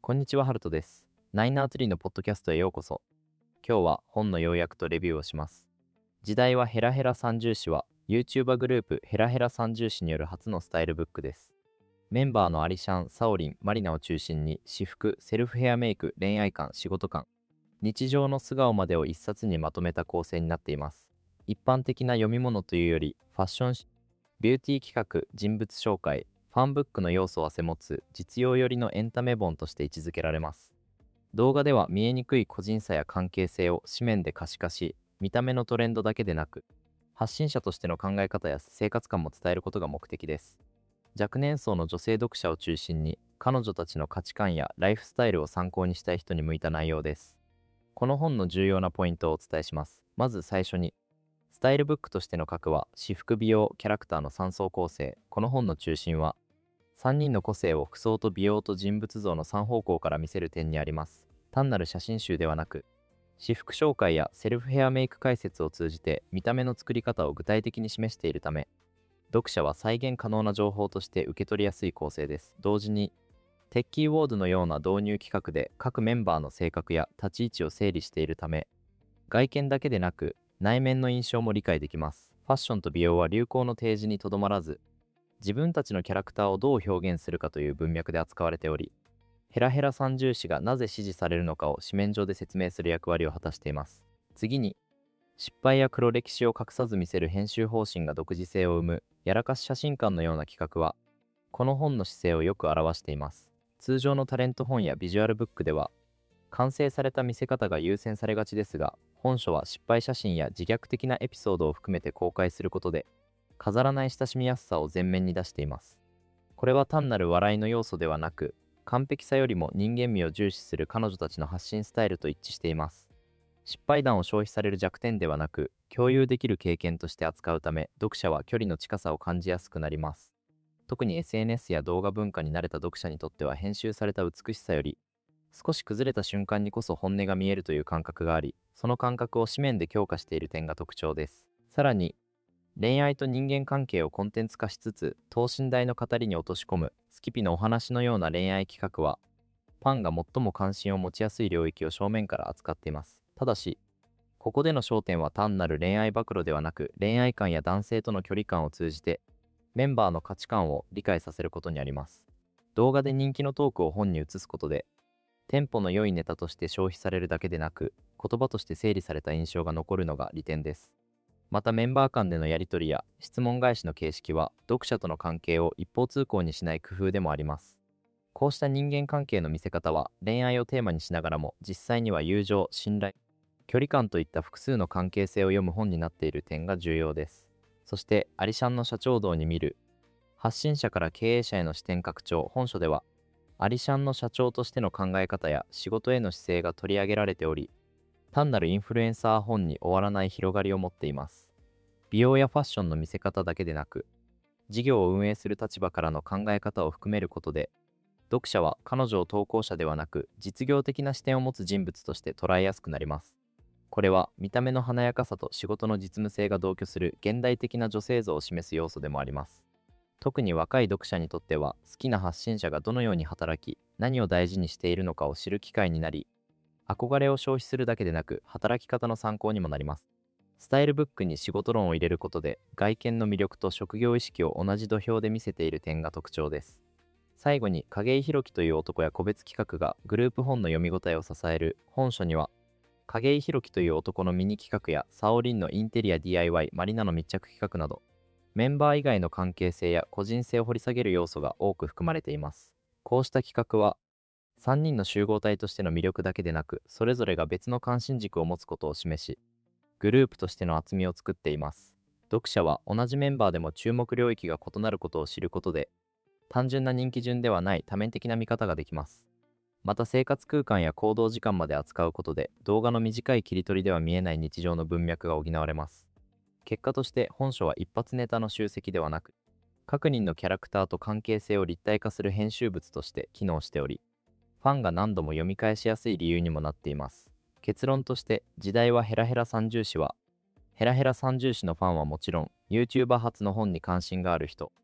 こんにちは、ハルトです。ナイナーツリーのポッドキャストへようこそ。今日は本の要約とレビューをします。時代はヘラヘラ三重詩は YouTuber グループヘラヘラ三重詩による初のスタイルブックです。メンバーのアリシャン、サオリン、マリナを中心に私服、セルフヘアメイク、恋愛観、仕事観、日常の素顔までを一冊にまとめた構成になっています。一般的な読み物というよりファッション誌、ビューティー企画、人物紹介、ファンブックの要素を併せ持つ実用寄りのエンタメ本として位置づけられます。動画では見えにくい個人差や関係性を紙面で可視化し、見た目のトレンドだけでなく、発信者としての考え方や生活感も伝えることが目的です。若年層の女性読者を中心に、彼女たちの価値観やライフスタイルを参考にしたい人に向いた内容です。この本の重要なポイントをお伝えします。まず最初に、スタイルブックとしての核は、私服美容、キャラクターの3層構成。この本の中心は、3人の個性を服装と美容と人物像の3方向から見せる点にあります。単なる写真集ではなく、私服紹介やセルフヘアメイク解説を通じて見た目の作り方を具体的に示しているため、読者は再現可能な情報として受け取りやすい構成です。同時に、テッキーウォードのような導入企画で各メンバーの性格や立ち位置を整理しているため、外見だけでなく内面の印象も理解できます。ファッションと美容は流行の提示にとどまらず、自分たちのキャラクターをどう表現するかという文脈で扱われており、ヘラヘラ三重視がなぜ支持されるのかを紙面上で説明する役割を果たしています。次に、失敗や黒歴史を隠さず見せる編集方針が独自性を生む、やらかし写真館のような企画は、この本の姿勢をよく表しています。通常のタレント本やビジュアルブックでは、完成された見せ方が優先されがちですが、本書は失敗写真や自虐的なエピソードを含めて公開することで、飾らない親しみやすさを前面に出しています。これは単なる笑いの要素ではなく、完璧さよりも人間味を重視する彼女たちの発信スタイルと一致しています。失敗談を消費される弱点ではなく、共有できる経験として扱うため、読者は距離の近さを感じやすくなります。特に SNS や動画文化に慣れた読者にとっては、編集された美しさより、少し崩れた瞬間にこそ本音が見えるという感覚があり、その感覚を紙面で強化している点が特徴です。さらに、恋愛と人間関係をコンテンツ化しつつ、等身大の語りに落とし込む、スキピのお話のような恋愛企画は、ファンが最も関心を持ちやすい領域を正面から扱っています。ただし、ここでの焦点は単なる恋愛暴露ではなく、恋愛観や男性との距離感を通じて、メンバーの価値観を理解させることにあります。動画で人気のトークを本に移すことで、テンポの良いネタとして消費されるだけでなく、言葉として整理された印象が残るのが利点です。またメンバー間でのやり取りや質問返しの形式は、読者との関係を一方通行にしない工夫でもあります。こうした人間関係の見せ方は、恋愛をテーマにしながらも実際には友情、信頼、距離感といった複数の関係性を読む本になっている点が重要です。そしてアリシャンの社長像に見る、発信者から経営者への視点拡張。本書ではアリシャンの社長としての考え方や仕事への姿勢が取り上げられており、単なるインフルエンサー本に終わらない広がりを持っています。美容やファッションの見せ方だけでなく、事業を運営する立場からの考え方を含めることで、読者は彼女を投稿者ではなく実業的な視点を持つ人物として捉えやすくなります。これは見た目の華やかさと仕事の実務性が同居する現代的な女性像を示す要素でもあります。特に若い読者にとっては、好きな発信者がどのように働き、何を大事にしているのかを知る機会になり、憧れを消費するだけでなく、働き方の参考にもなります。スタイルブックに仕事論を入れることで、外見の魅力と職業意識を同じ土俵で見せている点が特徴です。最後に、景井宏樹という男や個別企画がグループ本の読み応えを支える本書には、景井宏樹という男のミニ企画やサオリンのインテリア DIY、マリナの密着企画など、メンバー以外の関係性や個人性を掘り下げる要素が多く含まれています。こうした企画は、3人の集合体としての魅力だけでなく、それぞれが別の関心軸を持つことを示し、グループとしての厚みを作っています。読者は同じメンバーでも注目領域が異なることを知ることで、単純な人気順ではない多面的な見方ができます。また生活空間や行動時間まで扱うことで、動画の短い切り取りでは見えない日常の文脈が補われます。結果として本書は一発ネタの集積ではなく、各人のキャラクターと関係性を立体化する編集物として機能しており、ファンが何度も読み返しやすい理由にもなっています。結論として、時代はヘラヘラ三重視は、ヘラヘラ三重視のファンはもちろん、YouTuber 発の本に関心がある人、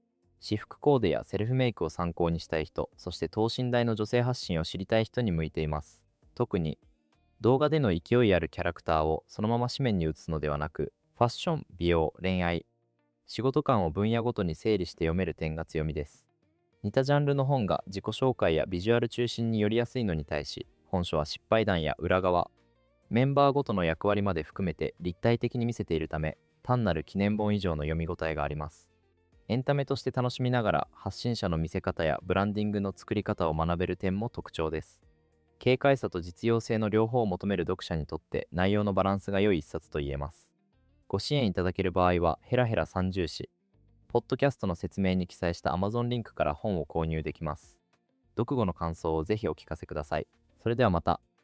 私服コーデやセルフメイクを参考にしたい人、そして等身大の女性発信を知りたい人に向いています。特に動画での勢いあるキャラクターをそのまま紙面に移すのではなく、ファッション、美容、恋愛、仕事観を分野ごとに整理して読める点が強みです。似たジャンルの本が自己紹介やビジュアル中心に寄りやすいのに対し、本書は失敗談や裏側、メンバーごとの役割まで含めて立体的に見せているため、単なる記念本以上の読み応えがあります。エンタメとして楽しみながら、発信者の見せ方やブランディングの作り方を学べる点も特徴です。軽快さと実用性の両方を求める読者にとって内容のバランスが良い一冊と言えます。ご支援いただける場合はヘラヘラ三重視、ポッドキャストの説明に記載した Amazon リンクから本を購入できます。読後の感想をぜひお聞かせください。それではまた。